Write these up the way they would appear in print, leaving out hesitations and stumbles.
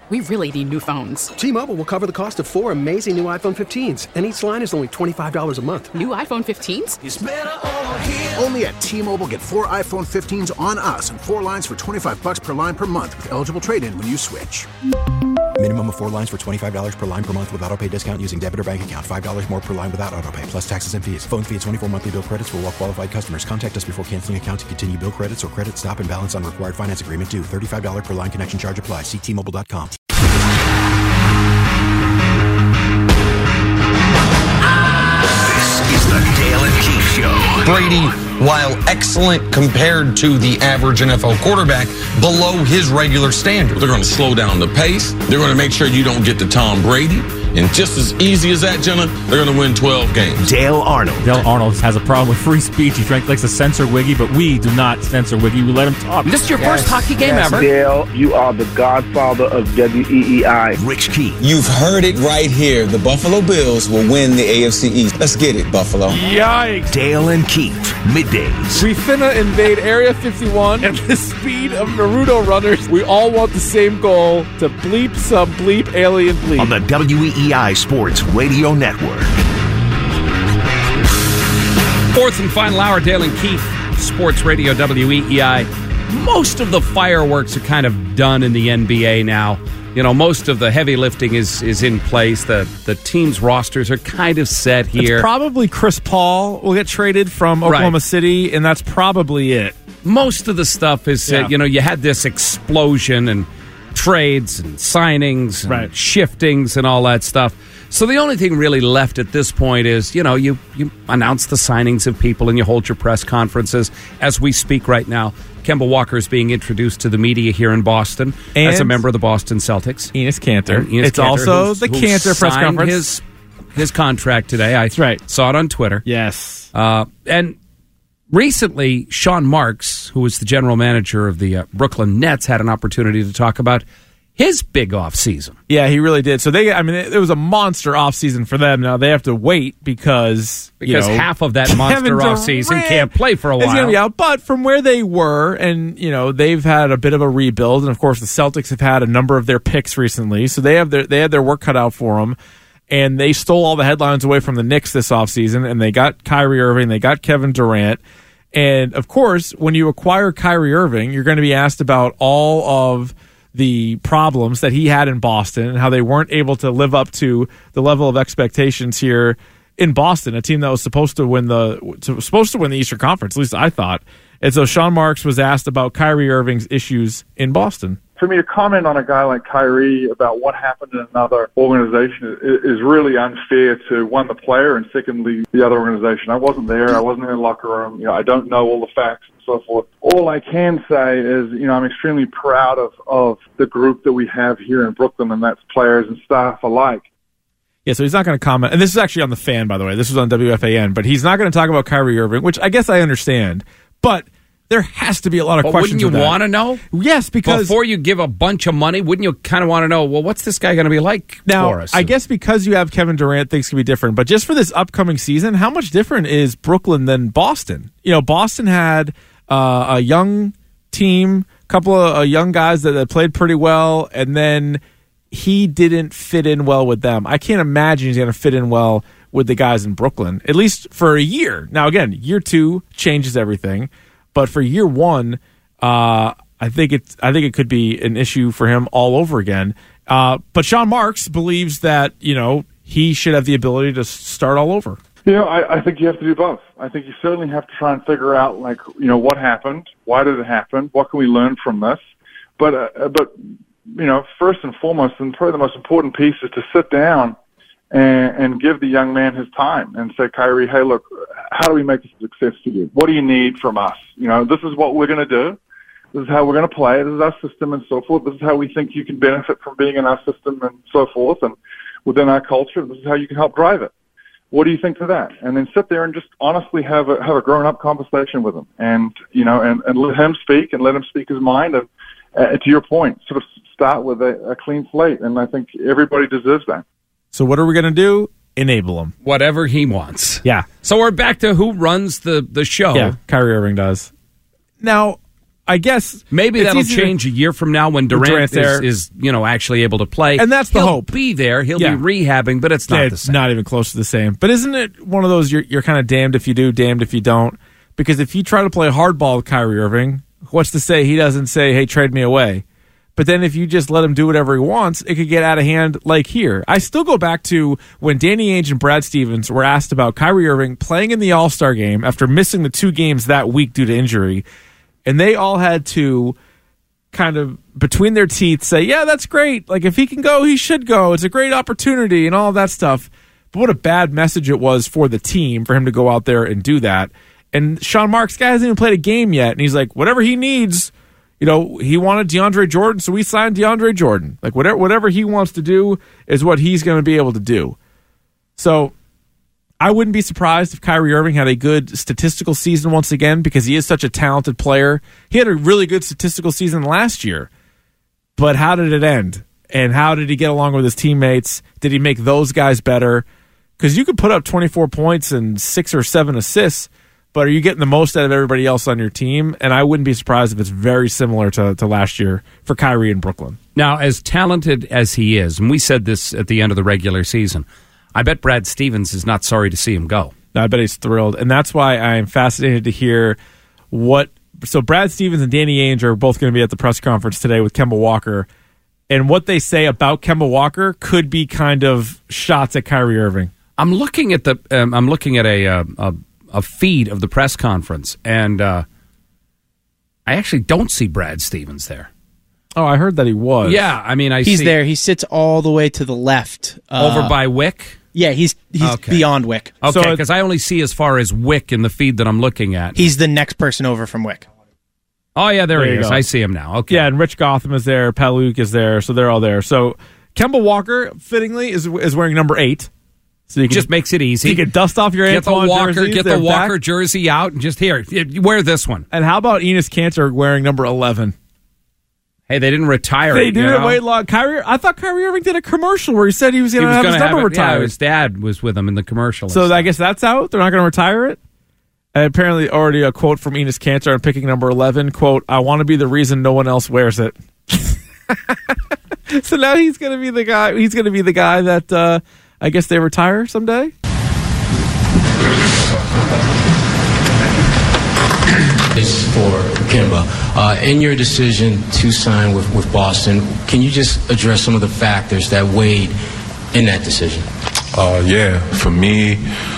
We really need new phones. T-Mobile will cover the cost of 4 amazing new iPhone 15s, and each line is only $25 a month. New iPhone 15s? It's better over here. Only at T-Mobile, get 4 iPhone 15s on us and 4 lines for $25 per line per month with eligible trade-in when you switch. Minimum of 4 lines for $25 per line per month with autopay discount using debit or bank account. $5 more per line without autopay, plus taxes and fees. Phone fee at 24 monthly bill credits for well-qualified customers. Contact us before canceling account to continue bill credits or credit stop and balance on required finance agreement due. $35 per line connection charge applies. See T-Mobile.com. This is the Dale and Keith Show. Brady, while excellent compared to the average NFL quarterback, below his regular standard. They're going to slow down the pace. They're going to make sure you don't get to Tom Brady. And just as easy as that, Jenna, they're going to win 12 games. Dale Arnold. Dale Arnold has a problem with free speech. He likes to censor Wiggy, but we do not censor Wiggy. We let him talk. This is your first hockey game ever. Dale, you are the godfather of WEEI. Rich Key. You've heard it right here. The Buffalo Bills will win the AFC East. Let's get it, Buffalo. Yikes. Dale and Keith, middays. We finna invade Area 51 at the speed of Naruto runners. We all want the same goal, to bleep some bleep alien bleep. On the WEEI Sports Radio Network. Fourth and final hour, Dale and Keith, Sports Radio WEEI. Most of the fireworks are kind of done in the NBA now. You know, most of the heavy lifting is in place. The team's rosters are kind of set here. It's probably Chris Paul will get traded from Oklahoma City, and that's probably it. Most of the stuff is, you had this explosion and trades and signings and shiftings and all that stuff. So the only thing really left at this point is, you announce the signings of people and you hold your press conferences. As we speak right now, Kemba Walker is being introduced to the media here in Boston as a member of the Boston Celtics. Enes Kanter. It's Kanter, also the Kanter press conference. His contract today. I saw it on Twitter. Yes. And recently, Sean Marks, who was the general manager of the Brooklyn Nets, had an opportunity to talk about his big offseason. Yeah, he really did. So it was a monster offseason for them. Now they have to wait because half of that monster offseason can't play for a while. It's going to be out. But from where they were, and they've had a bit of a rebuild, and of course the Celtics have had a number of their picks recently, so they had their work cut out for them. And they stole all the headlines away from the Knicks this offseason, and they got Kyrie Irving, they got Kevin Durant. And, of course, when you acquire Kyrie Irving, you're going to be asked about all of the problems that he had in Boston and how they weren't able to live up to the level of expectations here in Boston, a team that was supposed to win the Eastern Conference, at least I thought. And so Sean Marks was asked about Kyrie Irving's issues in Boston. For me to comment on a guy like Kyrie about what happened in another organization is really unfair to, one, the player, and secondly, the other organization. I wasn't there. I wasn't in the locker room. I don't know all the facts and so forth. All I can say is, I'm extremely proud of the group that we have here in Brooklyn, and that's players and staff alike. Yeah, so he's not going to comment. And this is actually on The Fan, by the way. This was on WFAN. But he's not going to talk about Kyrie Irving, which I guess I understand. But there has to be a lot of questions. Wouldn't you want to know? Yes, because before you give a bunch of money, wouldn't you kind of want to know, well, what's this guy going to be like for us? I guess because you have Kevin Durant, things can be different. But just for this upcoming season, how much different is Brooklyn than Boston? Boston had a young team, a couple of young guys that played pretty well, and then he didn't fit in well with them. I can't imagine he's going to fit in well with the guys in Brooklyn, at least for a year. Now, again, year 2 changes everything. But for year 1, I think it could be an issue for him all over again. But Sean Marks believes that he should have the ability to start all over. I think you have to do both. I think you certainly have to try and figure out what happened, why did it happen, what can we learn from this. But first and foremost, and probably the most important piece is to sit down and give the young man his time and say, Kyrie, hey, look, how do we make this a success for you? What do you need from us? This is what we're going to do. This is how we're going to play. This is our system and so forth. This is how we think you can benefit from being in our system and so forth. And within our culture, this is how you can help drive it. What do you think to that? And then sit there and just honestly have a grown-up conversation with him and let him speak and let him speak his mind. And to your point, sort of start with a clean slate. And I think everybody deserves that. So what are we going to do? Enable him. Whatever he wants. Yeah. So we're back to who runs the show. Yeah, Kyrie Irving does. Now, I guess maybe that'll change a year from now when Durant is actually able to play. And that's the hope. He'll be there. He'll be rehabbing, but it's not the same. Not even close to the same. But isn't it one of those you're kind of damned if you do, damned if you don't? Because if you try to play hardball with Kyrie Irving, what's to say he doesn't say, hey, trade me away? But then if you just let him do whatever he wants, it could get out of hand like here. I still go back to when Danny Ainge and Brad Stevens were asked about Kyrie Irving playing in the All-Star game after missing the 2 games that week due to injury. And they all had to kind of, between their teeth, say, yeah, that's great. Like, if he can go, he should go. It's a great opportunity and all of that stuff. But what a bad message it was for the team for him to go out there and do that. And Sean Marks, guy hasn't even played a game yet. And he's like, whatever he needs, he wanted DeAndre Jordan, so we signed DeAndre Jordan. Like, whatever he wants to do is what he's going to be able to do. So I wouldn't be surprised if Kyrie Irving had a good statistical season once again because he is such a talented player. He had a really good statistical season last year. But how did it end? And how did he get along with his teammates? Did he make those guys better? Because you could put up 24 points and 6 or 7 assists, but are you getting the most out of everybody else on your team? And I wouldn't be surprised if it's very similar to last year for Kyrie in Brooklyn. Now, as talented as he is, and we said this at the end of the regular season, I bet Brad Stevens is not sorry to see him go. I bet he's thrilled. And that's why I'm fascinated to hear what... So Brad Stevens and Danny Ainge are both going to be at the press conference today with Kemba Walker. And what they say about Kemba Walker could be kind of shots at Kyrie Irving. I'm looking at a feed of the press conference, and I actually don't see Brad Stevens there. Oh, I heard that he was. Yeah, I mean, he's there. He sits all the way to the left, over by Wick. Yeah, he's beyond Wick. Okay, because I only see as far as Wick in the feed that I'm looking at. He's the next person over from Wick. Oh yeah, there he is. Go. I see him now. Okay, yeah, and Rich Gotham is there. Paluk is there, so they're all there. So Kemba Walker, fittingly, is wearing number 8. So you can, just makes it easy. You can dust off your Antoine jerseys. Get the Walker jersey out and just wear this one. And how about Enes Kanter wearing number 11? Hey, they didn't retire. They didn't wait long. I thought Kyrie Irving did a commercial where he said he was going to have his number retired. Yeah, his dad was with him in the commercial. So I guess that's out. They're not going to retire it. And apparently, already a quote from Enes Kanter on picking number 11. Quote: "I want to be the reason no one else wears it." So now he's going to be the guy. He's going to be the guy that I guess they retire someday. It's for Kemba. In your decision to sign with Boston, can you just address some of the factors that weighed in that decision? Yeah, for me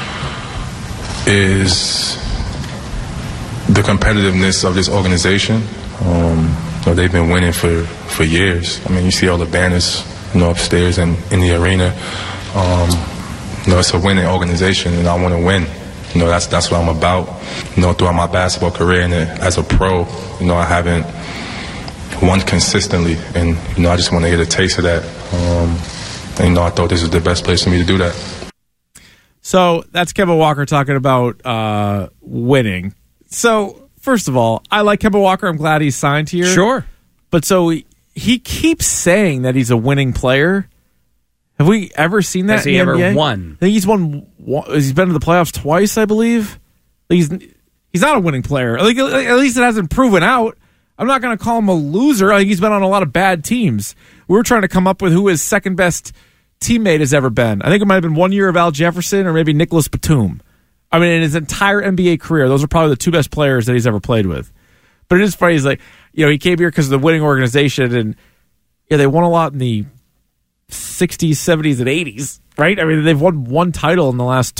is the competitiveness of this organization. They've been winning for years. I mean, you see all the banners, upstairs and in the arena. It's a winning organization, and I want to win. That's what I'm about. Throughout my basketball career and as a pro, I haven't won consistently, and I just want to get a taste of that. And I thought this was the best place for me to do that. So that's Kemba Walker talking about winning. So first of all, I like Kemba Walker. I'm glad he's signed here. Sure, but so he keeps saying that he's a winning player. Have we ever seen that? Has he ever won? I think he's won. He's been to the playoffs twice, I believe. He's not a winning player. At least it hasn't proven out. I'm not going to call him a loser. He's been on a lot of bad teams. We were trying to come up with who his second best teammate has ever been. I think it might have been 1 year of Al Jefferson or maybe Nicholas Batum. I mean, in his entire NBA career, those are probably the 2 best players that he's ever played with. But it is funny. He's like, he came here because of the winning organization, and they won a lot in the 60s, 70s, and 80s, right? I mean, they've won one title in the last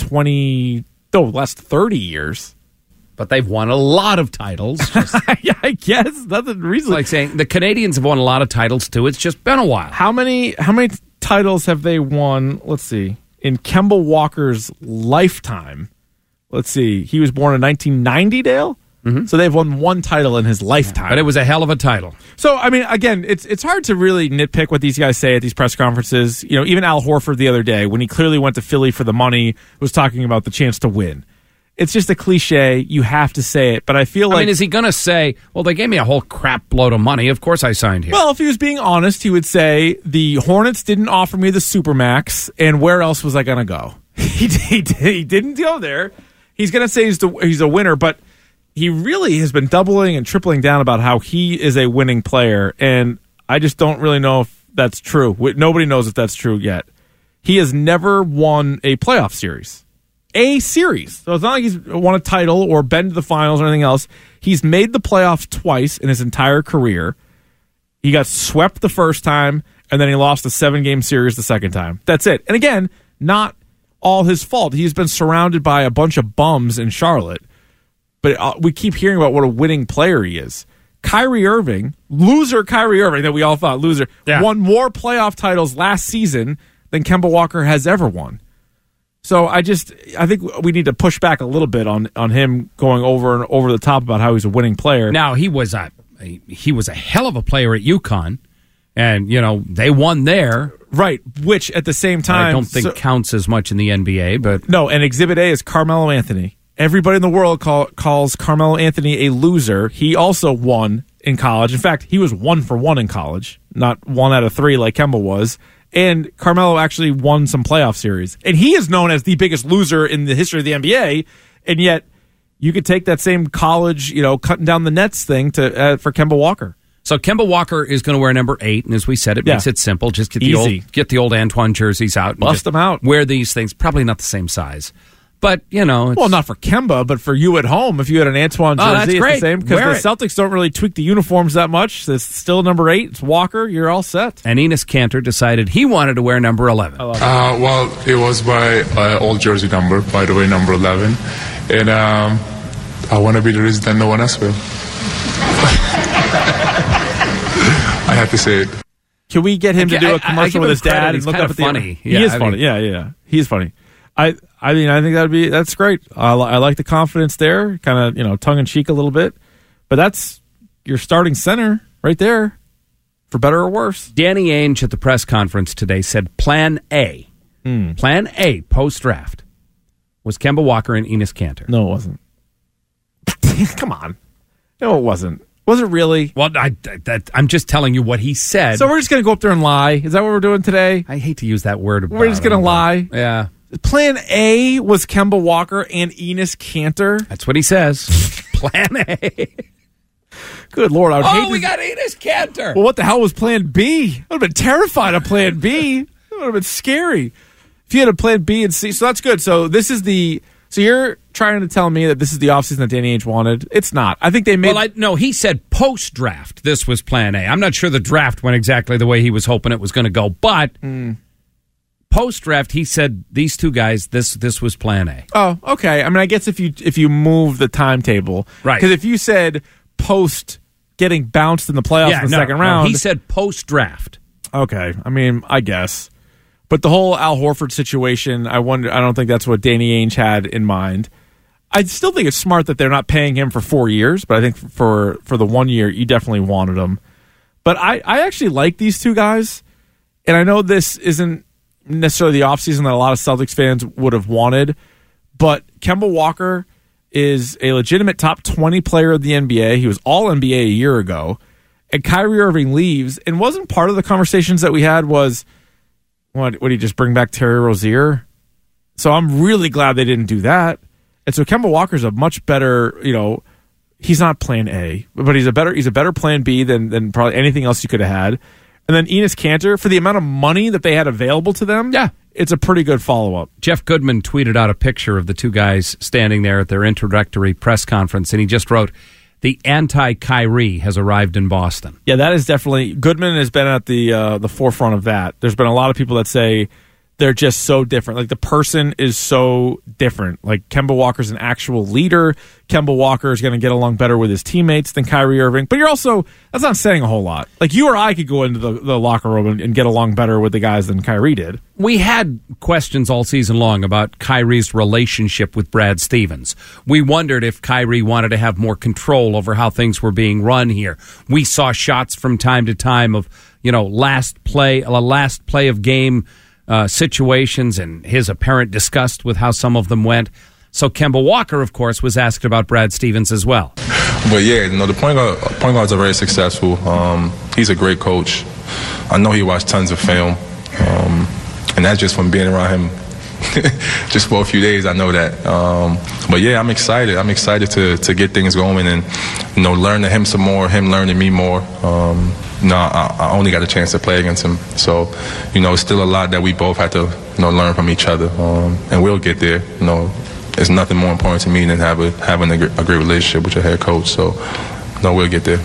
30 years. But they've won a lot of titles. Yeah, I guess. Nothing reasonable. Like saying the Canadians have won a lot of titles, too. It's just been a while. How many titles have they won? Let's see. In Kemba Walker's lifetime. Let's see. He was born in 1990, Dale? Mm-hmm. So they've won one title in his lifetime. But it was a hell of a title. So, I mean, again, it's hard to really nitpick what these guys say at these press conferences. Even Al Horford the other day, when he clearly went to Philly for the money, was talking about the chance to win. It's just a cliche. You have to say it. But I feel like... I mean, is he going to say, well, they gave me a whole crap load of money. Of course I signed here. Well, if he was being honest, he would say, the Hornets didn't offer me the Supermax, and where else was I going to go? He didn't go there. He's going to say he's a winner, but he really has been doubling and tripling down about how he is a winning player, and I just don't really know if that's true. Nobody knows if that's true yet. He has never won a playoff series. A series. So it's not like he's won a title or been to the finals or anything else. He's made the playoffs twice in his entire career. He got swept the first time, and then he lost a 7-game series the second time. That's it. And again, not all his fault. He's been surrounded by a bunch of bums in Charlotte. But we keep hearing about what a winning player he is. Kyrie Irving, loser Kyrie Irving that we all thought loser, won more playoff titles last season than Kemba Walker has ever won. So I think we need to push back a little bit on him going over and over the top about how he's a winning player. Now, he was a hell of a player at UConn, and they won there. Right, which at the same time I don't think counts as much in the NBA, but no, and Exhibit A is Carmelo Anthony. Everybody in the world calls Carmelo Anthony a loser. He also won in college. In fact, he was 1 for 1 in college, not 1 out of 3 like Kemba was. And Carmelo actually won some playoff series. And he is known as the biggest loser in the history of the NBA. And yet, you could take that same college, cutting down the nets thing for Kemba Walker. So Kemba Walker is going to wear number 8, and as we said, it makes it simple. Just get the old Antoine jerseys out, and bust them out. Wear these things. Probably not the same size, but well, not for Kemba, but for you at home. If you had an Antoine jersey, it's the same because the Celtics don't really tweak the uniforms that much. It's still number 8. It's Walker. You're all set. And Enes Kanter decided he wanted to wear number 11. Well, it was my old jersey number, by the way, number 11, and I want to be the reason that no one else will. I have to say it. Can we get him to do a commercial with his dad and look up at the funny? He is funny. Yeah. He's funny. I think that's great. I like the confidence there, kind of tongue in cheek a little bit, but that's your starting center right there, for better or worse. Danny Ainge at the press conference today said Plan A, Plan A post draft was Kemba Walker and Enes Kanter. No, it wasn't. Come on, no, it wasn't. Was it really? Well, I'm just telling you what he said. So we're just going to go up there and lie? Is that what we're doing today? I hate to use that word. We're just going to lie? Yeah. Plan A was Kemba Walker and Enes Kanter? That's what he says. Plan A. Good Lord. We got Enes Kanter. Well, what the hell was Plan B? I would have been terrified of Plan B. That would have been scary. If you had a Plan B and C. So that's good. So this is So you're trying to tell me that this is the offseason that Danny Ainge wanted? It's not. I think they made... Well, no, he said post-draft this was Plan A. I'm not sure the draft went exactly the way he was hoping it was going to go, but post-draft, he said these two guys, this was Plan A. Oh, okay. I mean, I guess if you move the timetable... Right. Because if you said post getting bounced in the playoffs in the second round... he said post-draft. Okay. I mean, I guess... But the whole Al Horford situation, I don't think that's what Danny Ainge had in mind. I still think it's smart that they're not paying him for 4 years, but I think for the 1 year, you definitely wanted him. But I actually like these two guys, and I know this isn't necessarily the offseason that a lot of Celtics fans would have wanted, but Kemba Walker is a legitimate top 20 player of the NBA. He was All-NBA a year ago, and Kyrie Irving leaves, and wasn't part of the conversations that we had was... What, would he just bring back Terry Rozier? So I'm really glad they didn't do that. And so Kemba Walker's a much better, he's not Plan A, but he's a better Plan B than probably anything else you could have had. And then Enes Kanter, for the amount of money that they had available to them, it's a pretty good follow-up. Jeff Goodman tweeted out a picture of the two guys standing there at their introductory press conference, and he just wrote, "The anti-Kyrie has arrived in Boston." Yeah, that is definitely... Goodman has been at the forefront of that. There's been a lot of people that say they're just so different. Like, the person is so different. Like, Kemba Walker's an actual leader. Kemba Walker is going to get along better with his teammates than Kyrie Irving. But you're also... That's not saying a whole lot. Like, you or I could go into the locker room and get along better with the guys than Kyrie did. We had questions all season long about Kyrie's relationship with Brad Stevens. We wondered if Kyrie wanted to have more control over how things were being run here. We saw shots from time to time of, last play of game situations and his apparent disgust with how some of them went. So Kemba Walker, of course, was asked about Brad Stevens as well. But yeah, the point guards are very successful. He's a great coach. I know he watched tons of film. And that's just from being around him just for a few days. I know that. But yeah, I'm excited. I'm excited to get things going and, learn to him some more, him learning me more. I only got a chance to play against him. So, it's still a lot that we both have to, learn from each other. And we'll get there. It's nothing more important to me than having a great relationship with your head coach. So, we'll get there.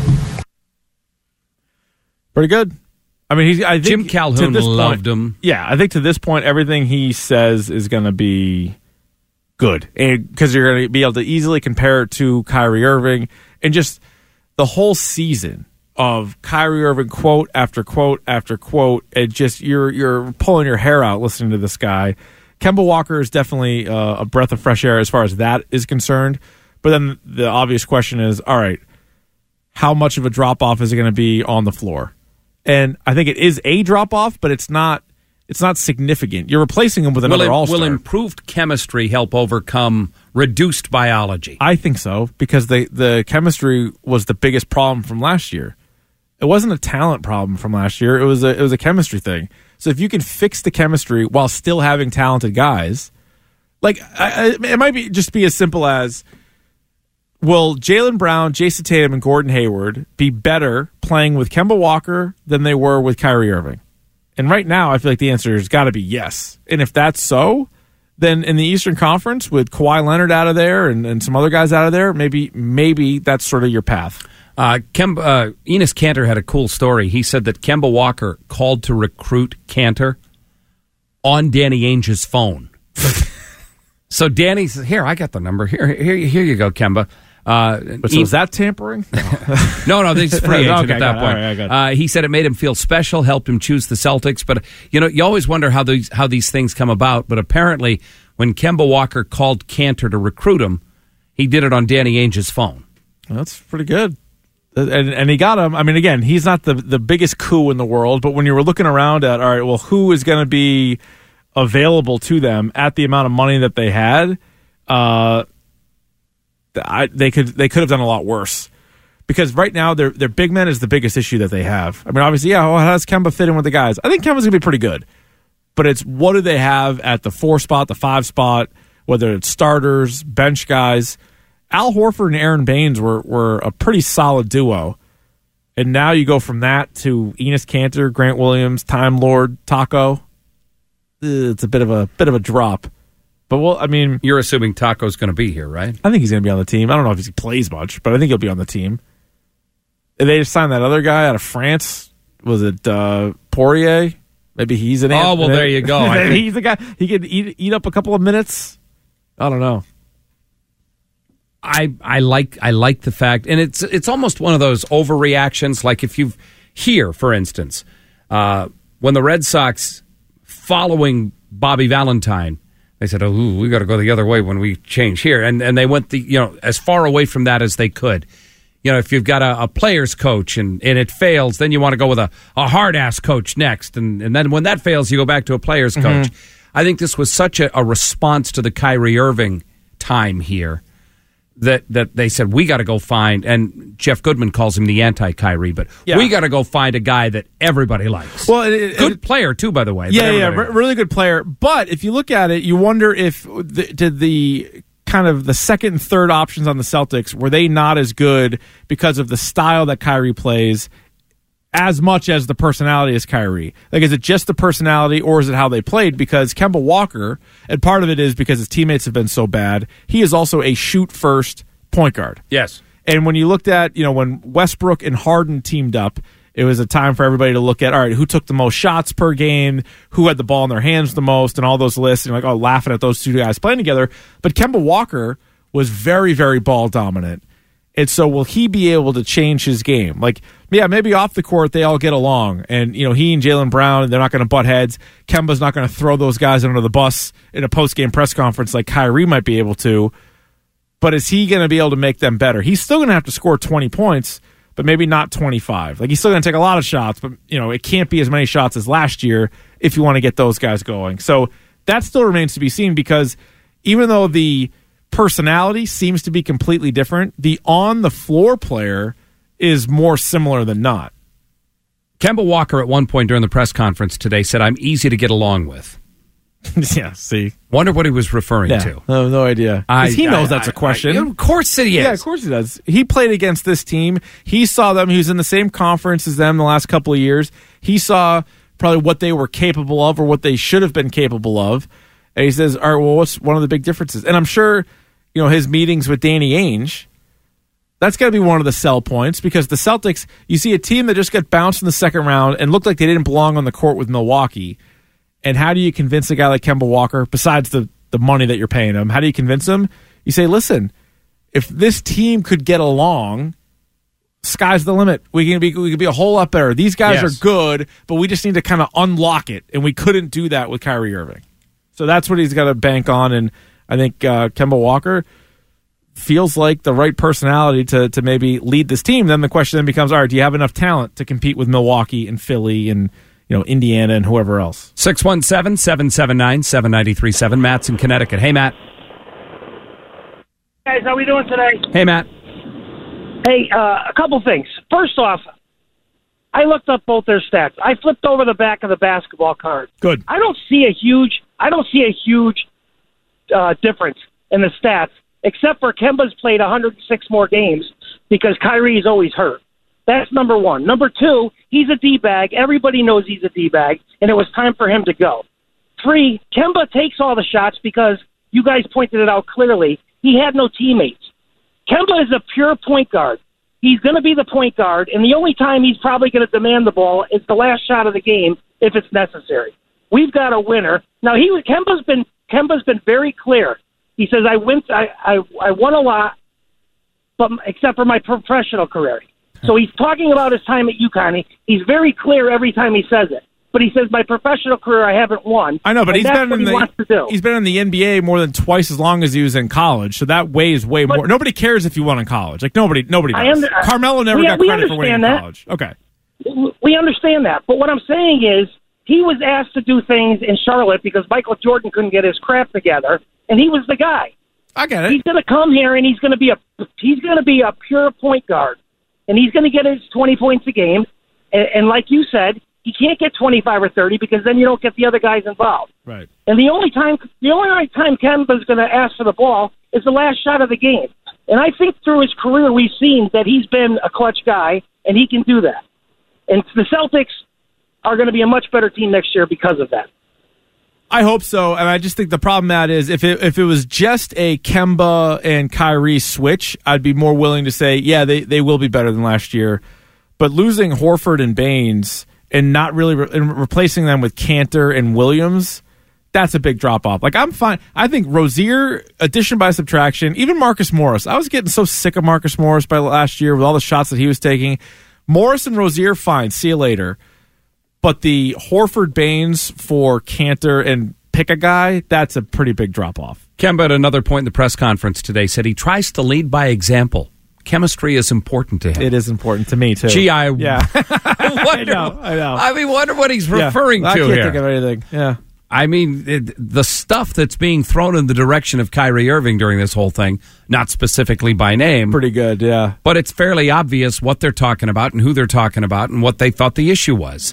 Pretty good. I mean, I think Jim Calhoun loved him. Yeah, I think to this point, everything he says is going to be good, because you're going to be able to easily compare it to Kyrie Irving, and just the whole season of Kyrie Irving quote after quote after quote. It just you're pulling your hair out listening to this guy. Kemba Walker is definitely a breath of fresh air as far as that is concerned. But then the obvious question is, all right, how much of a drop off is it going to be on the floor? And I think it is a drop-off, but it's not significant. You're replacing him with another all-star. Will improved chemistry help overcome reduced biology? I think so, because the chemistry was the biggest problem from last year. It wasn't a talent problem from last year. It was a chemistry thing. So if you can fix the chemistry while still having talented guys, it might be as simple as, will Jaylen Brown, Jason Tatum, and Gordon Hayward be better playing with Kemba Walker than they were with Kyrie Irving? And right now, I feel like the answer has got to be yes. And if that's so, then in the Eastern Conference, with Kawhi Leonard out of there and some other guys out of there, maybe that's sort of your path. Enes Kanter had a cool story. He said that Kemba Walker called to recruit Kanter on Danny Ainge's phone. So Danny says, "Here, I got the number. Here you go, Kemba." So is that tampering? No, this is free agent okay, at that point. Right, he said it made him feel special, helped him choose the Celtics. But you always wonder how these things come about. But apparently, when Kemba Walker called Kanter to recruit him, he did it on Danny Ainge's phone. Well, that's pretty good. And he got him. I mean, again, he's not the biggest coup in the world. But when you were looking around at, all right, well, who is going to be available to them at the amount of money that they had, they could have done a lot worse, because right now their big men is the biggest issue that they have. I mean, obviously, how does Kemba fit in with the guys? I think Kemba's gonna be pretty good, but it's what do they have at the 4 spot, the 5 spot, whether it's starters, bench guys. Al Horford and Aaron Baines were a pretty solid duo, and now you go from that to Enes Kanter, Grant Williams, Time Lord, Taco. It's a bit of a drop. But, you're assuming Taco's going to be here, right? I think he's going to be on the team. I don't know if he plays much, but I think he'll be on the team. And they just signed that other guy out of France. Was it Poirier? Maybe he's an. Oh, well, there you go. He's the guy. He could eat up a couple of minutes. I don't know. I like the fact, and it's almost one of those overreactions. Like if you here, for instance, when the Red Sox, following Bobby Valentine, they said, "Oh, we got to go the other way when we change here," and they went as far away from that as they could. If you've got a player's coach and it fails, then you want to go with a hard-ass coach next, and then when that fails, you go back to a player's coach. I think this was such a response to the Kyrie Irving time here that they said, we got to go find, and Jeff Goodman calls him the anti-Kyrie, but we got to go find a guy that everybody likes. Well, good player, too, by the way. Really good player. But if you look at it, you wonder if did the kind of the second and third options on the Celtics, were they not as good because of the style that Kyrie plays as much as the personality as Kyrie? Like, is it just the personality, or is it how they played? Because Kemba Walker, and part of it is because his teammates have been so bad, he is also a shoot-first point guard. Yes. And when you looked at, when Westbrook and Harden teamed up, it was a time for everybody to look at, all right, who took the most shots per game, who had the ball in their hands the most, and all those lists, and laughing at those two guys playing together. But Kemba Walker was very, very ball dominant. And so will he be able to change his game? Maybe off the court they all get along, and he and Jaylen Brown, they're not going to butt heads. Kemba's not going to throw those guys under the bus in a post-game press conference like Kyrie might be able to. But is he going to be able to make them better? He's still going to have to score 20 points, but maybe not 25. He's still going to take a lot of shots, but it can't be as many shots as last year if you want to get those guys going. So that still remains to be seen, because even though the personality seems to be completely different, the on-the-floor player is more similar than not. Kemba Walker at one point during the press conference today said, "I'm easy to get along with." Yeah, see. Wonder what he was referring to. No idea. Because he knows that's a question. Of course he is. Yeah, of course he does. He played against this team. He saw them. He was in the same conference as them the last couple of years. He saw probably what they were capable of or what they should have been capable of. And he says, all right, well, what's one of the big differences? And I'm sure, his meetings with Danny Ainge, that's got to be one of the sell points because the Celtics, you see a team that just got bounced in the second round and looked like they didn't belong on the court with Milwaukee. And how do you convince a guy like Kemba Walker, besides the money that you're paying him, how do you convince him? You say, listen, if this team could get along, sky's the limit. We could be a whole lot better. These guys are good, but we just need to kind of unlock it. And we couldn't do that with Kyrie Irving. So that's what he's got to bank on. And I think Kemba Walker feels like the right personality to maybe lead this team. Then the question then becomes, all right, do you have enough talent to compete with Milwaukee and Philly and Indiana and whoever else? 617-779-7937. Matt's in Connecticut. Hey, Matt. Guys, how we doing today? Hey, Matt. Hey, a couple things. First off, I looked up both their stats. I flipped over the back of the basketball card. Good. I don't see a huge difference in the stats, except for Kemba's played 106 more games because Kyrie's always hurt. That's number one. Number two, he's a D-bag. Everybody knows he's a D-bag, and it was time for him to go. 3, Kemba takes all the shots because you guys pointed it out clearly. He had no teammates. Kemba is a pure point guard. He's going to be the point guard, and the only time he's probably going to demand the ball is the last shot of the game if it's necessary. We've got a winner. Now, Kemba's been very clear. He says, I won a lot, but except for my professional career. So he's talking about his time at UConn. He's very clear every time he says it. But he says, my professional career, I haven't won. I know, but he's been in he's been in the NBA more than twice as long as he was in college. So that weighs way more. Nobody cares if you won in college. Like nobody does. Carmelo never got credit for winning in college. Okay. We understand that. But what I'm saying is he was asked to do things in Charlotte because Michael Jordan couldn't get his crap together, and he was the guy. I get it. He's going to come here and he's going to be a pure point guard. And he's going to get his 20 points a game. And like you said, he can't get 25 or 30 because then you don't get the other guys involved. Right. And the only time Kemba's going to ask for the ball is the last shot of the game. And I think through his career we've seen that he's been a clutch guy, and he can do that. And the Celtics are going to be a much better team next year because of that. I hope so, and I just think the problem, Matt, is if it was just a Kemba and Kyrie switch, I'd be more willing to say, yeah, they will be better than last year. But losing Horford and Baines and not really replacing them with Cantor and Williams, that's a big drop-off. Like, I'm fine. I think Rozier, addition by subtraction, even Marcus Morris. I was getting so sick of Marcus Morris by last year with all the shots that he was taking. Morris and Rozier, fine. See you later. But the Horford Baines for Cantor and pick a guy, that's a pretty big drop-off. Kemba at another point in the press conference today said he tries to lead by example. Chemistry is important to him. It is important to me, too. Gee, I wonder, I know. I mean, wonder what he's referring to here. I can't think of anything. Yeah. I mean, the stuff that's being thrown in the direction of Kyrie Irving during this whole thing, not specifically by name. Pretty good, yeah. But it's fairly obvious what they're talking about and who they're talking about and what they thought the issue was.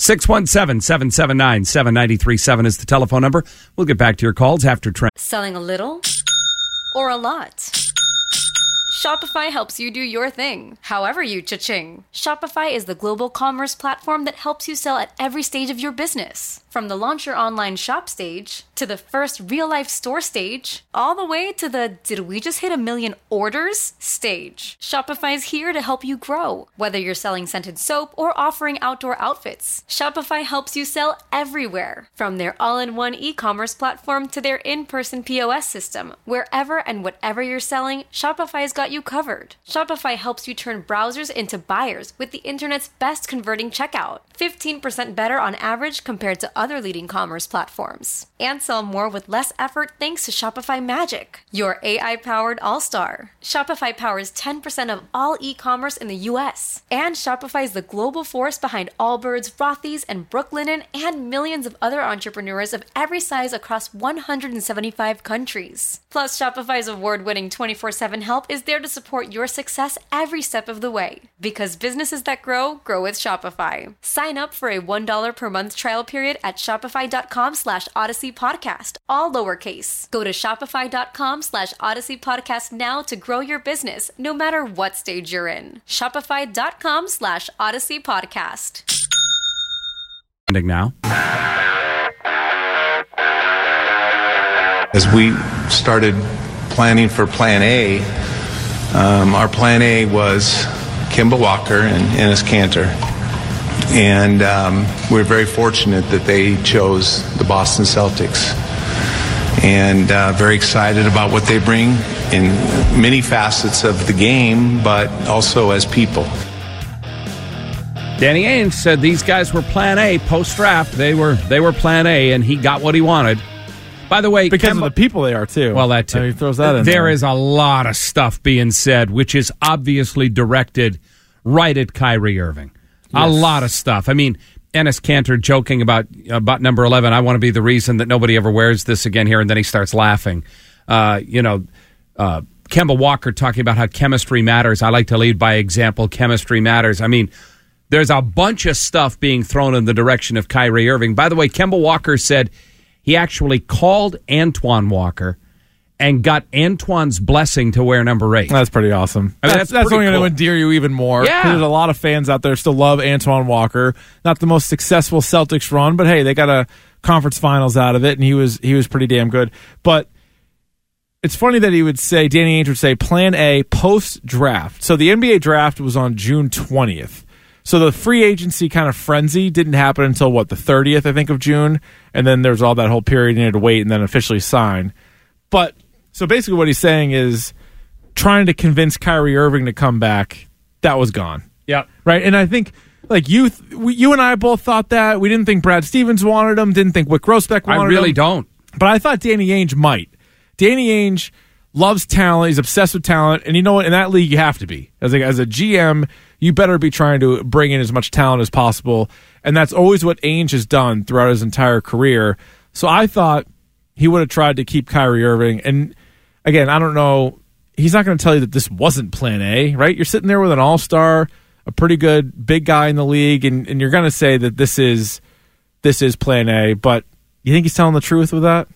617-779-7937 is the telephone number. We'll get back to your calls after trend. Selling a little or a lot? Shopify helps you do your thing, however you cha-ching. Shopify is the global commerce platform that helps you sell at every stage of your business. From the launch your online shop stage, to the first real-life store stage, all the way to the did we just hit 1 million orders stage. Shopify's here to help you grow. Whether you're selling scented soap or offering outdoor outfits, Shopify helps you sell everywhere. From their all-in-one e-commerce platform to their in-person POS system, wherever and whatever you're selling, Shopify's got you covered. Shopify helps you turn browsers into buyers with the internet's best converting checkout. 15% better on average compared to other leading commerce platforms. And sell more with less effort thanks to Shopify Magic, your AI-powered all-star. Shopify powers 10% of all e-commerce in the U.S. And Shopify is the global force behind Allbirds, Rothy's, and Brooklinen, and millions of other entrepreneurs of every size across 175 countries. Plus, Shopify's award-winning 24/7 help is there there to support your success every step of the way. Because businesses that grow, grow with Shopify. Sign up for a $1 per month trial period at shopify.com/Odyssey Podcast, all lowercase. Go to shopify.com/Odyssey Podcast now to grow your business, no matter what stage you're in. Shopify.com/Odyssey Podcast. Now. As we started planning for Plan A, our Plan A was Kemba Walker and Enes Kanter. And we're very fortunate that they chose the Boston Celtics. And very excited about what they bring in many facets of the game, but also as people. Danny Ainge said these guys were Plan A post-draft. They were Plan A, and he got what he wanted. By the way, because of the people they are, too. Well, that too. He throws that in there is a lot of stuff being said, which is obviously directed right at Kyrie Irving. Yes. A lot of stuff. I mean, Enes Kanter joking about number 11, I want to be the reason that nobody ever wears this again here, and then he starts laughing. Kemba Walker talking about how chemistry matters. I like to lead by example. Chemistry matters. I mean, there's a bunch of stuff being thrown in the direction of Kyrie Irving. By the way, Kemba Walker said he actually called Antoine Walker and got Antoine's blessing to wear number 8. That's pretty awesome. I mean, that's only going to endear you even more. Yeah. There's a lot of fans out there still love Antoine Walker. Not the most successful Celtics run, but hey, they got a conference finals out of it, and he was pretty damn good. But it's funny that Danny Ainge would say Plan A post-draft. So the NBA draft was on June 20th. So the free agency kind of frenzy didn't happen until, the 30th, I think, of June. And then there's all that whole period you had to wait and then officially sign. But so basically what he's saying is trying to convince Kyrie Irving to come back, that was gone. Yeah. Right? And I think, you and I both thought that. We didn't think Brad Stevens wanted him, didn't think Wyc Grousbeck wanted him. I really don't. But I thought Danny Ainge might. Danny Ainge loves talent. He's obsessed with talent. And you know what? In that league, you have to be. As a GM, you better be trying to bring in as much talent as possible. And that's always what Ainge has done throughout his entire career. So I thought he would have tried to keep Kyrie Irving. And again, I don't know. He's not going to tell you that this wasn't Plan A, right? You're sitting there with an all-star, a pretty good big guy in the league, and you're going to say that this is Plan A. But you think he's telling the truth with that?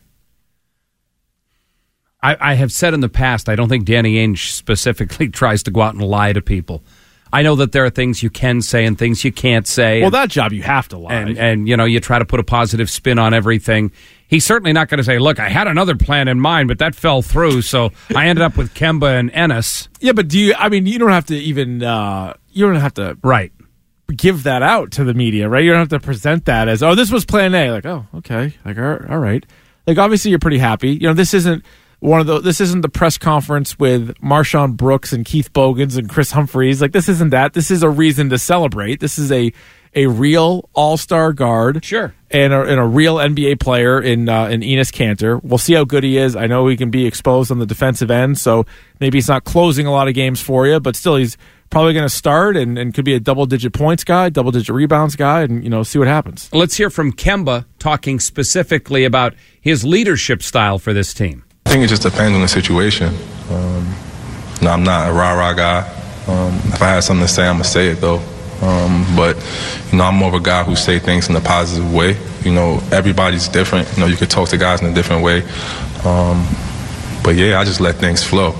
I have said in the past, I don't think Danny Ainge specifically tries to go out and lie to people. I know that there are things you can say and things you can't say. Well, that job you have to lie. And you try to put a positive spin on everything. He's certainly not going to say, look, I had another plan in mind, but that fell through, so I ended up with Kemba and Enes. Yeah, but you don't have to even, right, give that out to the media, right? You don't have to present that as, this was Plan A. Like, oh, okay. Like, all right. Like, obviously you're pretty happy. This isn't this isn't the press conference with Marshawn Brooks and Keith Bogans and Chris Humphreys. Like, this isn't that. This is a reason to celebrate. This is a real all-star guard. Sure. And a real NBA player in Enes Kanter. We'll see how good he is. I know he can be exposed on the defensive end, so maybe he's not closing a lot of games for you, but still he's probably going to start and could be a double-digit points guy, double-digit rebounds guy, and see what happens. Let's hear from Kemba talking specifically about his leadership style for this team. I think it just depends on the situation. I'm not a rah-rah guy. If I had something to say, I'm going to say it, though. But I'm more of a guy who say things in a positive way. Everybody's different. You could talk to guys in a different way. But yeah, I just let things flow.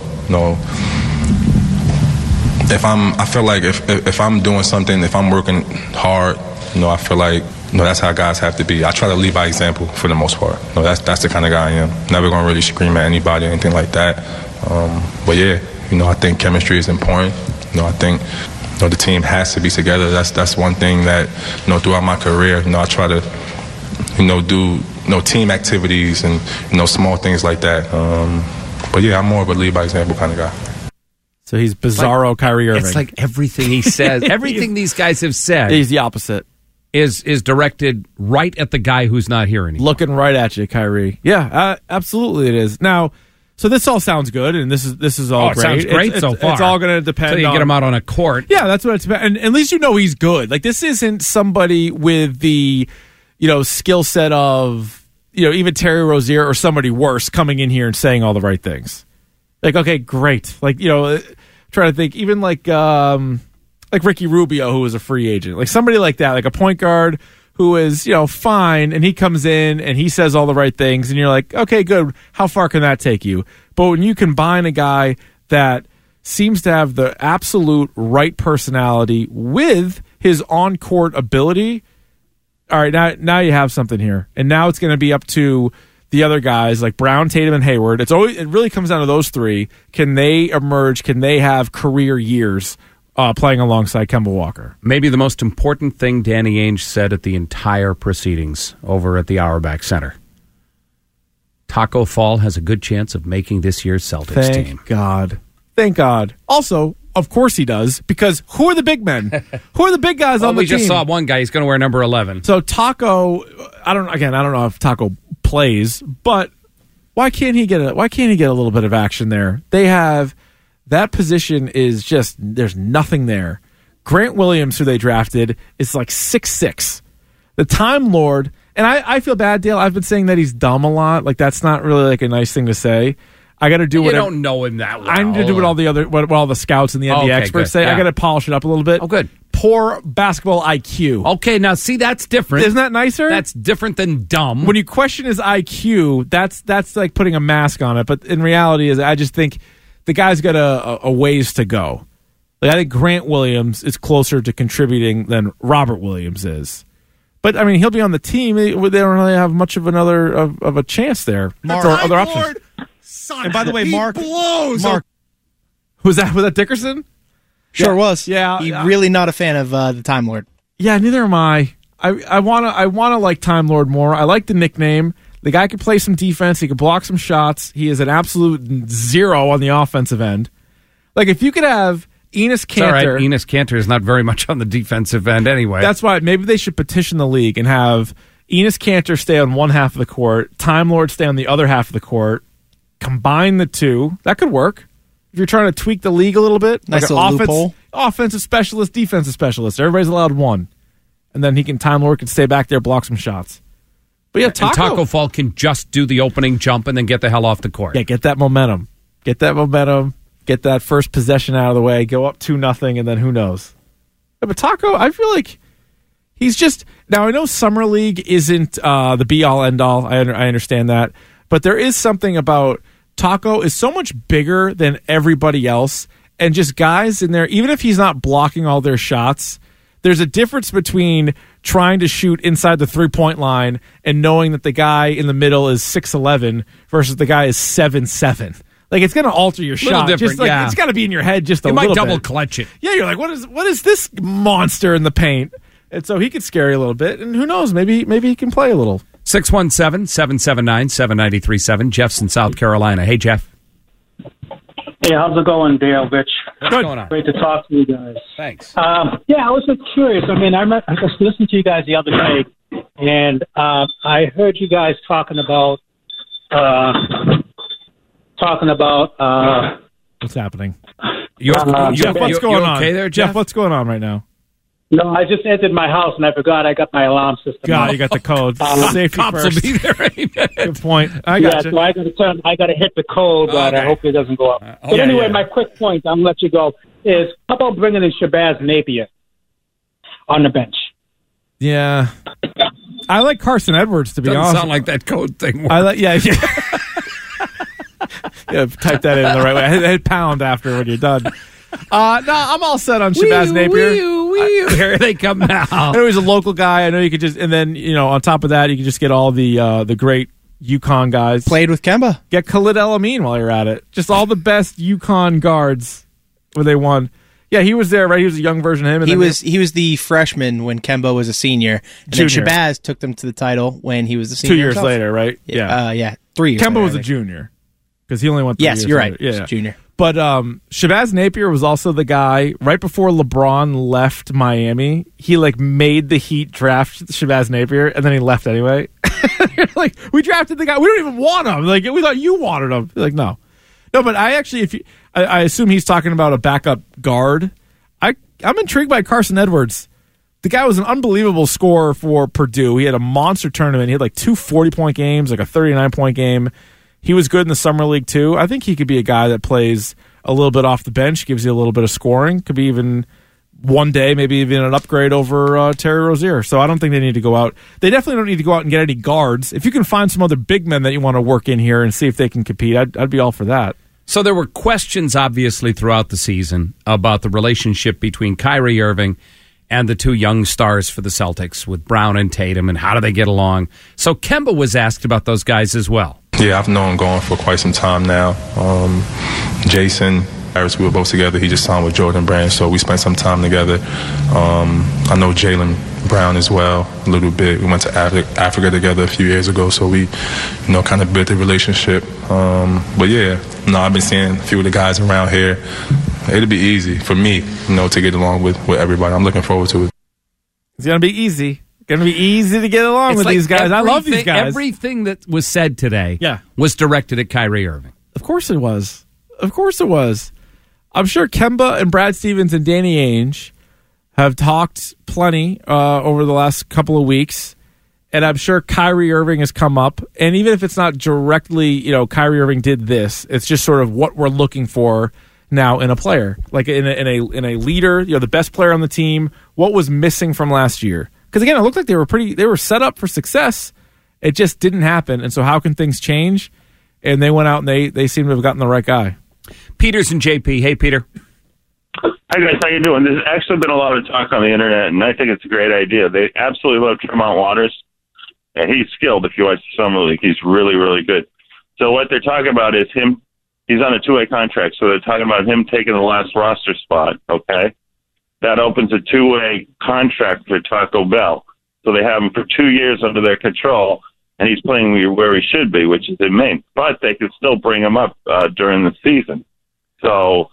I feel like if I'm doing something, if I'm working hard, I feel like that's how guys have to be. I try to lead by example for the most part. That's the kind of guy I am. Never gonna really scream at anybody or anything like that. But yeah, I think chemistry is important. I think the team has to be together. That's one thing that throughout my career, I try to do team activities and small things like that. But yeah, I'm more of a lead by example kind of guy. So he's bizarro Kyrie Irving. It's like everything he says, everything these guys have said. He's the opposite. Is directed right at the guy who's not here anymore. Looking right at you, Kyrie. Yeah, absolutely it is. Now, so this all sounds good, and this is all great. It sounds great so far. It's all going to depend until you get him out on a court. Yeah, that's what it's about. And at least he's good. Like, this isn't somebody with the, skill set of, even Terry Rozier or somebody worse coming in here and saying all the right things. Like, okay, great. Like, trying to think, even like Ricky Rubio, who was a free agent, like somebody like that, like a point guard who is, fine, and he comes in and he says all the right things, and you're like, okay, good. How far can that take you? But when you combine a guy that seems to have the absolute right personality with his on-court ability, all right, now you have something here. And now it's going to be up to the other guys like Brown, Tatum, and Hayward. It really comes down to those three. Can they emerge? Can they have career years playing alongside Kemba Walker? Maybe the most important thing Danny Ainge said at the entire proceedings over at the Auerbach Center. Taco Fall has a good chance of making this year's Celtics team. Thank God. Also, of course he does, because who are the big men? Who are the big guys on the team? We just saw one guy. He's going to wear number 11. So Taco, I don't know if Taco plays, but why can't he get a little bit of action there? They have that position is just, there's nothing there. Grant Williams, who they drafted, is like 6'6". The Time Lord, and I feel bad, Dale. I've been saying that he's dumb a lot. Like, that's not really like a nice thing to say. I got to do what you don't know him that well. I need to do what all the scouts and the NBA experts say. Yeah. I got to polish it up a little bit. Oh, good. Poor basketball IQ. Okay, now see, that's different. Isn't that nicer? That's different than dumb. When you question his IQ, that's like putting a mask on it. But in reality, I just think the guy's got a ways to go. Like, I think Grant Williams is closer to contributing than Robert Williams is. But I mean, he'll be on the team. They don't really have much of a chance there. Mark, for other options. Son, and by the way, Mark blows. Mark, was that Dickerson? Sure was. Yeah, he's really not a fan of the Time Lord. Yeah, neither am I. I wanna like Time Lord more. I like the nickname. The guy can play some defense. He can block some shots. He is an absolute zero on the offensive end. Like, if you could have Enes Kanter. All right. Enes Kanter is not very much on the defensive end anyway. That's why maybe they should petition the league and have Enes Kanter stay on one half of the court, Time Lord stay on the other half of the court, combine the two. That could work. If you're trying to tweak the league a little bit. Nice like little loophole. Offensive specialist, defensive specialist. Everybody's allowed one. And then Time Lord can stay back there, block some shots. But yeah, Taco Fall can just do the opening jump and then get the hell off the court. Yeah, get that momentum. Get that first possession out of the way, go up 2-0, and then who knows? Yeah, but Taco, I feel like he's just... Now, I know Summer League isn't the be-all, end-all. I understand that. But there is something about Taco is so much bigger than everybody else, and just guys in there, even if he's not blocking all their shots, there's a difference between trying to shoot inside the three-point line and knowing that the guy in the middle is 6'11" versus the guy is 7'7". Like, it's going to alter your shot. Different, just it's got to be in your head just a little bit. You might double clutch it. Yeah, you're like, what is this monster in the paint? And so he could scare you a little bit, and who knows, maybe he can play a little. 617-779-7937. Jeff's in South Carolina. Hey, Jeff. Hey, how's it going, Dale, Rich? What's going on? Great to talk to you guys. Thanks. I was just curious. I mean, I was listening to you guys the other day, and I heard you guys talking about what's happening? Jeff, what's going on? Okay there, Jeff? What's going on right now? No, I just entered my house and I forgot I got my alarm system. God, you got the code. Safety cops first. will be there. Good point. I got you. So I got to hit the code, but I hope it doesn't go up. But anyway, my quick point, I'm going to let you go, is how about bringing in Shabazz Napier on the bench? Yeah. I like Carson Edwards, to be honest. Doesn't sound like that code thing works. Yeah. Yeah, type that in the right way. Hit pound after when you're done. No, I'm all set on Shabazz Napier. Here they come now. I know he's a local guy. I know you could just, and then, on top of that, you could just get all the great UConn guys. Played with Kemba. Get Khalid El-Amin while you're at it. Just all the best UConn guards where they won. Yeah, he was there, right? He was a young version of him. And he was the freshman when Kemba was a senior. And then Shabazz took them to the title when he was a senior. 2 years later, right? Yeah. 3 years Kemba later, was a junior because he only went 3 years. Yes, you're right. Yeah, junior. But Shabazz Napier was also the guy right before LeBron left Miami. He made the Heat draft Shabazz Napier, and then he left anyway. We drafted the guy. We don't even want him. We thought you wanted him. No. But I actually, I assume he's talking about a backup guard. I'm intrigued by Carson Edwards. The guy was an unbelievable scorer for Purdue. He had a monster tournament. He had 2 40-point games, a 39-point game. He was good in the summer league too. I think he could be a guy that plays a little bit off the bench, gives you a little bit of scoring. Could be even one day, maybe even an upgrade over Terry Rozier. So I don't think they need to go out. They definitely don't need to go out and get any guards. If you can find some other big men that you want to work in here and see if they can compete, I'd be all for that. So there were questions, obviously, throughout the season about the relationship between Kyrie Irving and the two young stars for the Celtics with Brown and Tatum, and how do they get along. So Kemba was asked about those guys as well. Yeah, I've known Gordon for quite some time now. Jason Harris, we were both together. He just signed with Jordan Brand, so we spent some time together. I know Jaylen Brown as well a little bit. We went to Africa together a few years ago, so we, kind of built a relationship. But yeah, I've been seeing a few of the guys around here. It'll be easy for me, to get along with everybody. I'm looking forward to it. It's gonna be easy. Going to be easy to get along with these guys. I love these guys. Everything that was said today was directed at Kyrie Irving. Of course it was. I'm sure Kemba and Brad Stevens and Danny Ainge have talked plenty over the last couple of weeks, and I'm sure Kyrie Irving has come up. And even if it's not directly, Kyrie Irving did this, it's just sort of what we're looking for now in a player, like in a leader, the best player on the team. What was missing from last year? Because again, it looked like they were set up for success. It just didn't happen. And so how can things change? And they went out and they seem to have gotten the right guy. Peter's and JP. Hey, Peter. Hi, guys. How you doing? There's actually been a lot of talk on the internet, and I think it's a great idea. They absolutely love Tremont Waters, and he's skilled. If you watch the Summer League, he's really, really good. So what they're talking about is him. He's on a two-way contract, so they're talking about him taking the last roster spot, okay? That opens a two-way contract for Taco Bell. So they have him for 2 years under their control, and he's playing where he should be, which is in Maine. But they could still bring him up during the season. So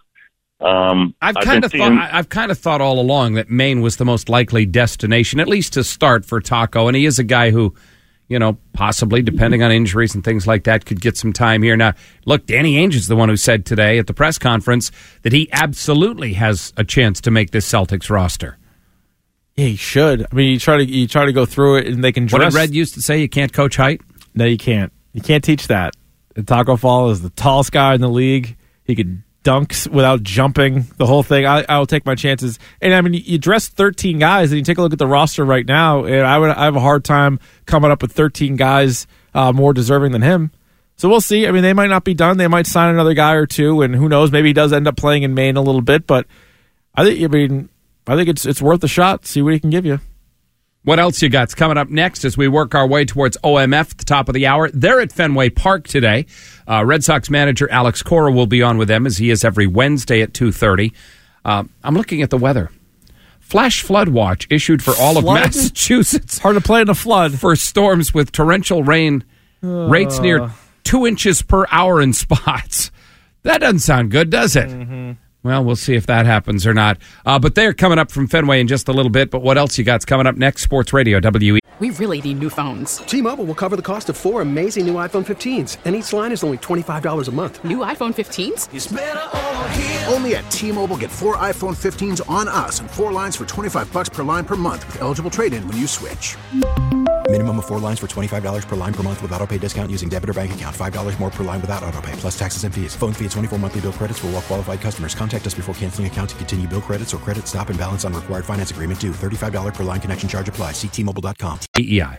I've kind of thought all along that Maine was the most likely destination, at least to start for Taco. And he is a guy who, possibly, depending on injuries and things like that, could get some time here. Now, look, Danny Ainge is the one who said today at the press conference that he absolutely has a chance to make this Celtics roster. Yeah, he should. I mean, you try to go through it, and they can dress. What did Red used to say? You can't coach height? No, you can't. You can't teach that. And Taco Fall is the tallest guy in the league. He could dunk without jumping, the whole thing. I'll take my chances. And I mean, you dress 13 guys, and you take a look at the roster right now, and I have a hard time coming up with 13 guys more deserving than him. So we'll see. I mean, they might not be done. They might sign another guy or two, and who knows? Maybe he does end up playing in Maine a little bit. But I think it's worth a shot. See what he can give you. What else you got? It's coming up next as we work our way towards OMF at the top of the hour. They're at Fenway Park today. Red Sox manager Alex Cora will be on with them, as he is every Wednesday at 2:30. I'm looking at the weather. Flash flood watch issued for all of Massachusetts. Hard to play in a flood. For storms with torrential rain rates near 2 inches per hour in spots. That doesn't sound good, does it? Mm-hmm. Well, we'll see if that happens or not. But they're coming up from Fenway in just a little bit. But what else you got's coming up next? Sports Radio, WE. We really need new phones. T-Mobile will cover the cost of 4 amazing new iPhone 15s, and each line is only $25 a month. New iPhone 15s? It's better over here. Only at T-Mobile, get 4 iPhone 15s on us and 4 lines for $25 per line per month with eligible trade-in when you switch. Minimum of 4 lines for $25 per line per month with auto-pay discount using debit or bank account. $5 more per line without auto-pay, plus taxes and fees. Phone fee at 24 monthly bill credits for well-qualified customers. Contact us before canceling account to continue bill credits or credit stop and balance on required finance agreement due. $35 per line connection charge applies. See T-Mobile.com. EEI.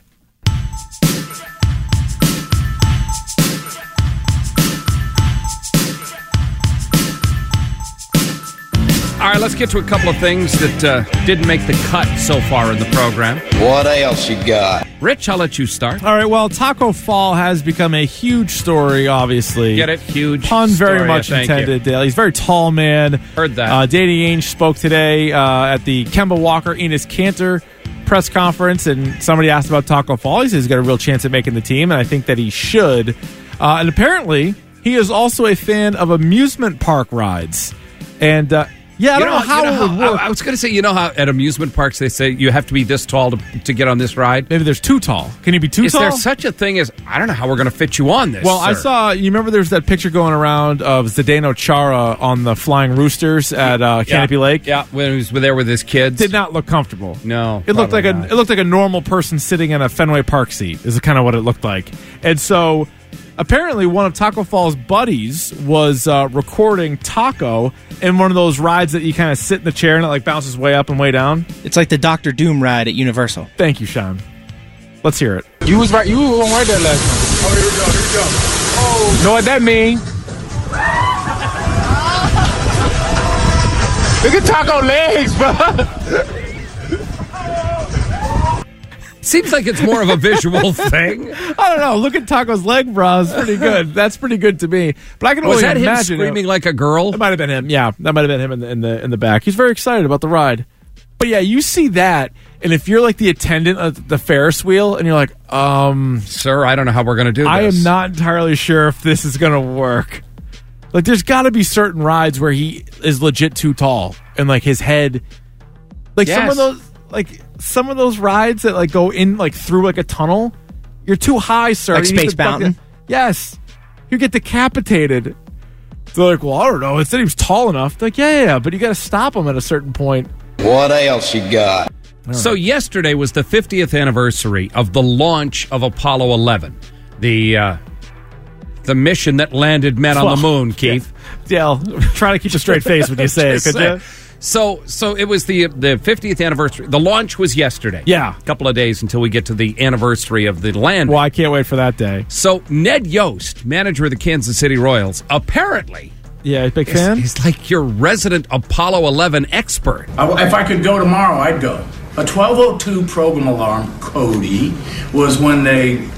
All right, let's get to a couple of things that didn't make the cut so far in the program. What else you got? Rich, I'll let you start. All right, well, Taco Fall has become a huge story, obviously. Get it? Huge. Pun very much intended, Dale. He's a very tall man. Heard that. Danny Ainge spoke today at the Kemba Walker, Enes Kanter press conference, and somebody asked about Taco Fall. He says he's got a real chance at making the team, and I think that he should. And apparently, he is also a fan of amusement park rides. And yeah, I don't know how it would work. I was going to say, you know how at amusement parks they say you have to be this tall to get on this ride? Maybe there's too tall. Can you be too tall? Is there such a thing as, I don't know how we're going to fit you on this, Well, sir. I saw, you remember there's that picture going around of Zdeno Chara on the Flying Roosters at Canopy Lake? Yeah, when he was there with his kids. Did not look comfortable. No. It looked like a normal person sitting in a Fenway Park seat is kind of what it looked like. And so apparently one of Taco Fall's buddies was recording Taco in one of those rides that you kind of sit in the chair and it like bounces way up and way down. It's like the Dr. Doom ride at Universal. Thank you, Sean. Let's hear it. You was right. You were on right that last time. Oh, here we go. Oh, know what that mean? Look at Taco legs, bro. Seems like it's more of a visual thing. I don't know. Look at Taco's leg, bro. It's pretty good. That's pretty good to me. But I can only imagine him screaming like a girl? That might have been him. Yeah, that might have been him in the back. He's very excited about the ride. But yeah, you see that, and if you're like the attendant of the Ferris wheel, and you're like, sir, I don't know how we're going to do this. I am not entirely sure if this is going to work. Like, there's got to be certain rides where he is legit too tall, and like his head, like some of those rides that like go in like through like a tunnel, you're too high, sir. Like Space Mountain? Yes, you get decapitated. They're like, well, I don't know. It said he was tall enough. They're like, yeah, but you got to stop him at a certain point. What else you got? So yesterday was the 50th anniversary of the launch of Apollo 11, the mission that landed men on the moon, Keith. Dale, try to keep a straight face when you say it, could you? So it was the 50th anniversary. The launch was yesterday. Yeah. A couple of days until we get to the anniversary of the landing. Well, I can't wait for that day. So Ned Yost, manager of the Kansas City Royals, apparently... Yeah, big fan? He's like your resident Apollo 11 expert. If I could go tomorrow, I'd go. A 1202 program alarm, Cody, was when they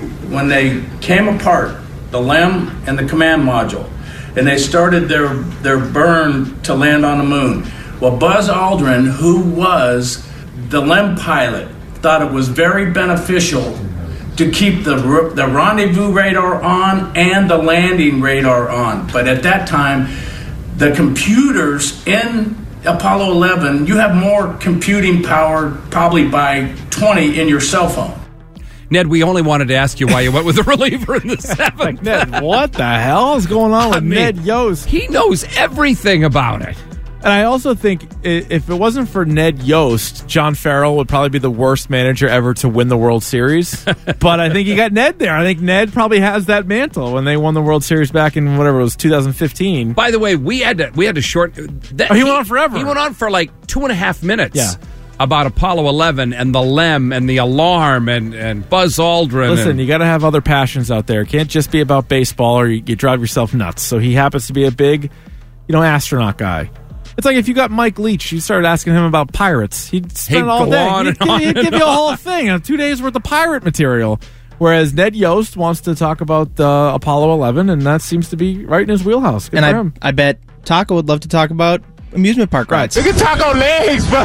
came apart, the LEM and the command module, and they started their burn to land on the moon. Well, Buzz Aldrin, who was the LEM pilot, thought it was very beneficial to keep the rendezvous radar on and the landing radar on. But at that time, the computers in Apollo 11, you have more computing power probably by 20 in your cell phone. Ned, we only wanted to ask you why you went with the reliever in the seventh. Like, Ned, what the hell is going on with Ned Yost? He knows everything about it. And I also think if it wasn't for Ned Yost, John Farrell would probably be the worst manager ever to win the World Series. But I think you got Ned there. I think Ned probably has that mantle when they won the World Series back in whatever it was, 2015. By the way, we had to short. He went on forever. He went on for like 2.5 minutes. Yeah. About Apollo 11 and the LEM and the alarm and Buzz Aldrin. Listen, you got to have other passions out there. It can't just be about baseball or you drive yourself nuts. So he happens to be a big, astronaut guy. It's like if you got Mike Leach, you started asking him about pirates. He'd spend all day. He'd give you a whole thing, 2 days worth of pirate material. Whereas Ned Yost wants to talk about Apollo 11, and that seems to be right in his wheelhouse. Good for him. I bet Taco would love to talk about amusement park rides. Look at Taco legs, bro.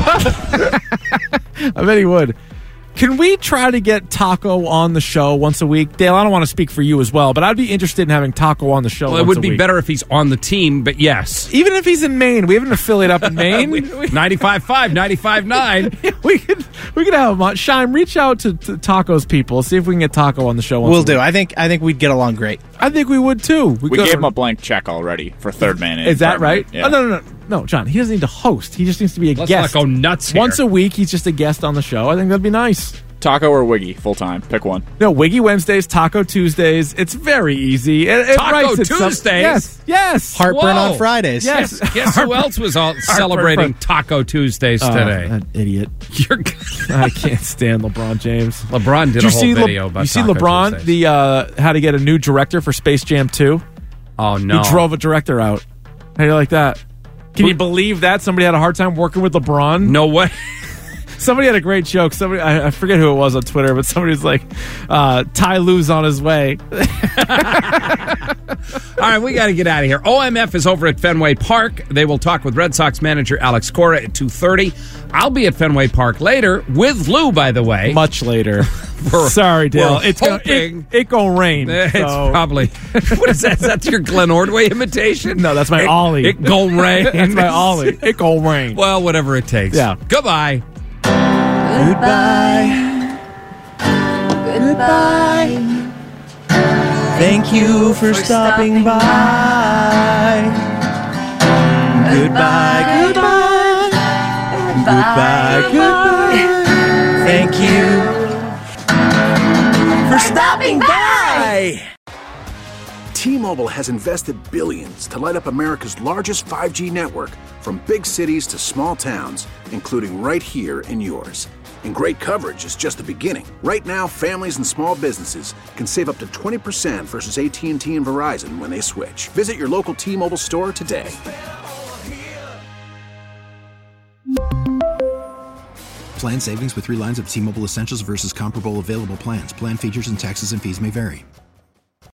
I bet he would. Can we try to get Taco on the show once a week? Dale, I don't want to speak for you as well, but I'd be interested in having Taco on the show once a week. Well, it would be better if he's on the team, but yes. Even if he's in Maine. We have an affiliate up in Maine. 95.5, 95.9. We could have him on. Shime, reach out to Taco's people. See if we can get Taco on the show once a week. We'll do. I think we'd get along great. I think we would, too. We gave him a blank check already for third man. Is that right? Yeah. Oh, no, John. He doesn't need to host. He just needs to be a guest. Let's not go nuts here. Once a week, he's just a guest on the show. I think that'd be nice. Taco or Wiggy, full time. Pick one. No, Wiggy Wednesdays, Taco Tuesdays. It's very easy. It Taco Tuesdays? Yes. Heartburn on Fridays. Yes. Guess who else was celebrating Taco Tuesdays today? That idiot. I can't stand LeBron James. LeBron did a whole video about Taco You see LeBron, Tuesdays. how to get a new director for Space Jam 2? Oh, no. He drove a director out. How do you like that? Can you believe that? Somebody had a hard time working with LeBron? No way. Somebody had a great joke. Somebody, I forget who it was on Twitter, but somebody was like, Ty Lue's on his way. All right, we got to get out of here. OMF is over at Fenway Park. They will talk with Red Sox manager Alex Cora at 2:30. I'll be at Fenway Park later with Lou, by the way. Much later. Sorry, Dale. It's gonna rain. It's probably. What is that? Is that your Glenn Ordway imitation? No, that's my Ollie. It gon' rain. That's my Ollie. It gon' rain. Well, whatever it takes. Yeah. Goodbye. Goodbye. Goodbye. Thank you for stopping by. Goodbye, goodbye. Goodbye, goodbye. Thank you for stopping by. T-Mobile has invested billions to light up America's largest 5G network, from big cities to small towns, including right here in yours. And great coverage is just the beginning. Right now, families and small businesses can save up to 20% versus AT&T and Verizon when they switch. Visit your local T-Mobile store today. Plan savings with 3 lines of T-Mobile Essentials versus comparable available plans. Plan features and taxes and fees may vary.